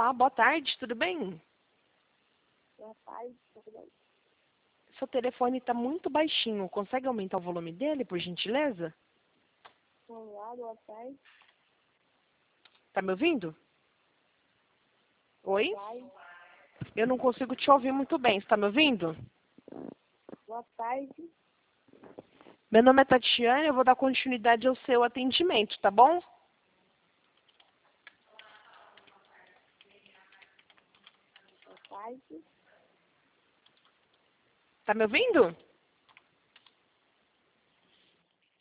Olá, boa tarde, tudo bem? Boa tarde, tudo bem? Seu telefone está muito baixinho. Consegue aumentar o volume dele, por gentileza? Olá, boa tarde. Tá me ouvindo? Oi? Boa tarde. Eu não consigo te ouvir muito bem. Você tá me ouvindo? Boa tarde. Meu nome é Tatiana, eu vou dar continuidade ao seu atendimento, tá bom? Boa tarde. Tá me ouvindo?